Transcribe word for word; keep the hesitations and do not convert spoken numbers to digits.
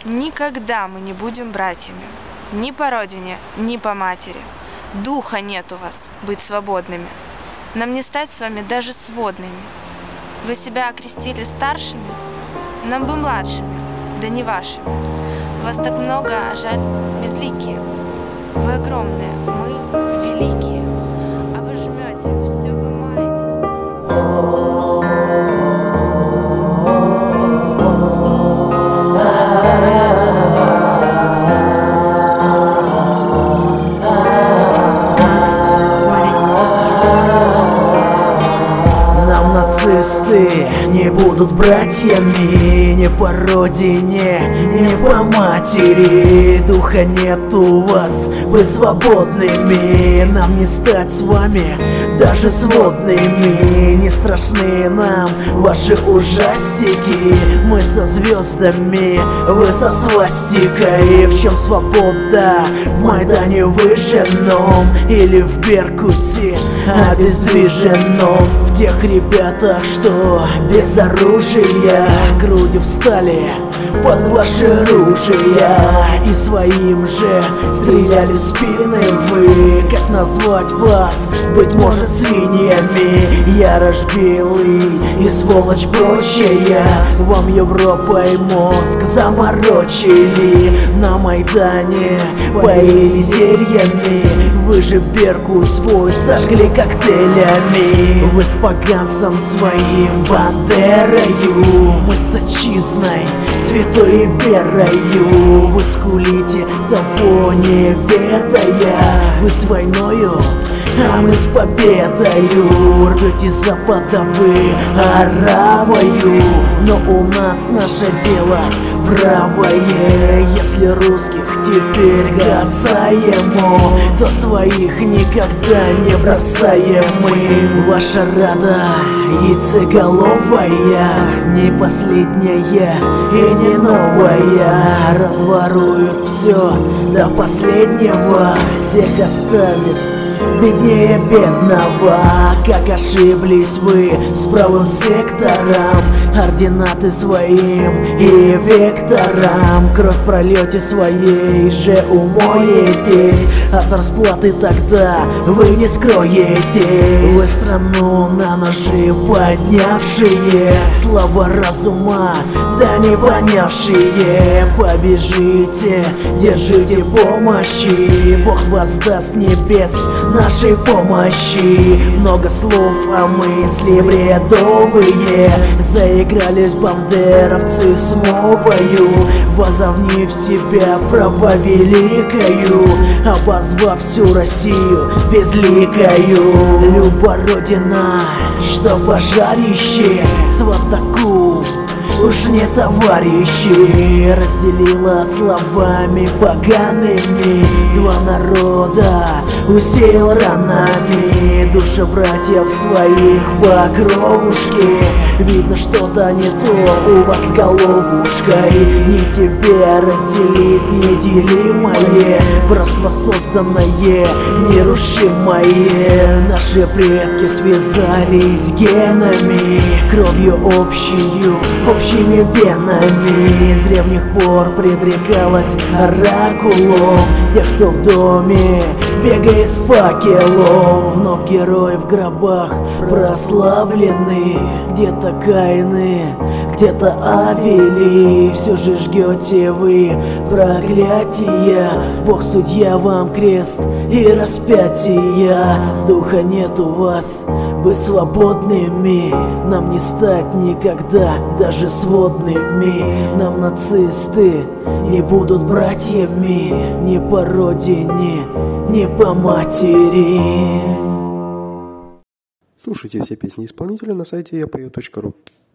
Никогда мы не будем братьями. Ни по родине, ни по матери. Духа нет у вас быть свободными. Нам не стать с вами даже сводными. Вы себя окрестили старшими? Нам бы младшими, да не вашими. Вас так много, а жаль, безликие. Вы огромные, мы великие. А вы жмете, все вы маетесь. Нацисты не будут братьями ни по родине, ни по матери. Духа нет у вас быть свободными. Нам не стать с вами даже сводными. Не страшны нам ваши ужастики. Мы со звездами, вы со свастикой. В чем свобода? В Майдане выжженном или в Беркуте обездвиженном? В тех ребятах, что без оружия грудью встали под ваши ружья и своим же стреляли в спины вы. Как назвать вас? Быть может, свиньями. Ярош белый и сволочь прочая. Вам Европой мозг заморочили. На Майдане поили зельями. Вы же Беркут свой сожгли коктейлями. Вы с поганцем своим бандерою, мы с отчизной, святой верою. Вы скулите, того не ведая. Вы с войною, а мы с победою. Рвете западом вы оравою, но у нас наше дело правое. Если русских теперь касаемо, то своих никогда не бросаем мы. Ваша рада яйцеголовая, не последняя и не новая. Разворуют все до последнего, всех оставит беднее бедного. Как ошиблись вы с правым сектором, ординаты своим и вектором. Кровь прольете своей же умоетесь, от расплаты тогда вы не скроетесь. Вы страну на ножи поднявшие, слова разума да не понявшие. Побежите, держите помощи, Бог вас даст с небес нашей помощи. Много слов, а мысли бредовые. Заигрались бандеровцы с мовою, возовнив себя право великою, обозвав всю Россию безликою. Люба родина, что пожарище, сватаку уж не товарищи. Разделила словами погаными два народа, усеял ранами души братьев своих по кровушке. Видно, что-то не то у вас с головушкой. Не тебе разделить неделимое, братство созданное нерушимое. Наши предки связались генами, кровью общую, общими венами. С древних пор предрекалось оракулом тех, кто в доме бегает с факелом. Вновь герои в гробах прославлены, где-то Каины, где-то Авели. Все же жгете вы проклятия, Бог судья вам крест и распятия. Духа нет у вас быть свободными, нам не стать никогда даже сводными. Нам нацисты не будут братьями ни по родине, ни по матери. Слушайте все песни исполнителя на сайте я пою точка ру.